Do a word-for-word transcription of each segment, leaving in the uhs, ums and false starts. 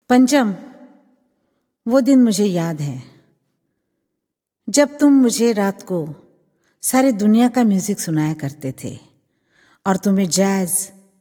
पंचम, वो दिन मुझे याद है जब तुम मुझे रात को सारी दुनिया का म्यूजिक सुनाया करते थे और तुम्हें जैज,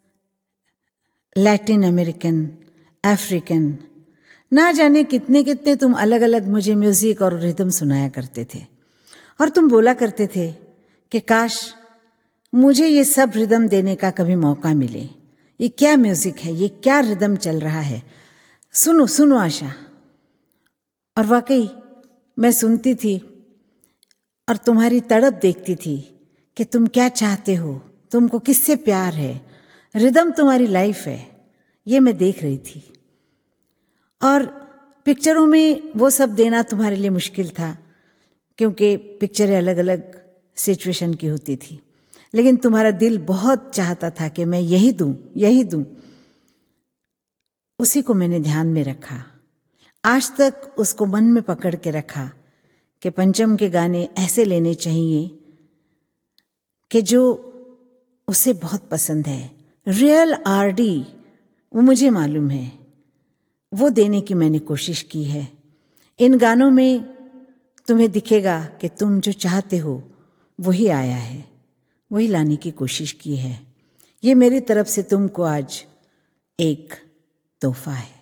लैटिन अमेरिकन, अफ्रीकन, ना जाने कितने कितने तुम अलग अलग मुझे म्यूजिक और रिदम सुनाया करते थे। और तुम बोला करते थे कि काश मुझे ये सब रिदम देने का कभी मौका मिले। ये क्या म्यूजिक है, ये क्या रिदम चल रहा है, सुनो सुनो आशा। और वाकई मैं सुनती थी और तुम्हारी तड़प देखती थी कि तुम क्या चाहते हो, तुमको किससे प्यार है, रिदम तुम्हारी लाइफ है, ये मैं देख रही थी। और पिक्चरों में वो सब देना तुम्हारे लिए मुश्किल था क्योंकि पिक्चरें अलग अलग सिचुएशन की होती थी, लेकिन तुम्हारा दिल बहुत चाहता था कि मैं यही दूं, यही दूं। उसी को मैंने ध्यान में रखा, आज तक उसको मन में पकड़ के रखा कि पंचम के गाने ऐसे लेने चाहिए कि जो उसे बहुत पसंद है। रियल आरडी वो मुझे मालूम है, वो देने की मैंने कोशिश की है। इन गानों में तुम्हें दिखेगा कि तुम जो चाहते हो वही आया है, वही लाने की कोशिश की है। ये मेरी तरफ से तुमको आज एक तोहफा है।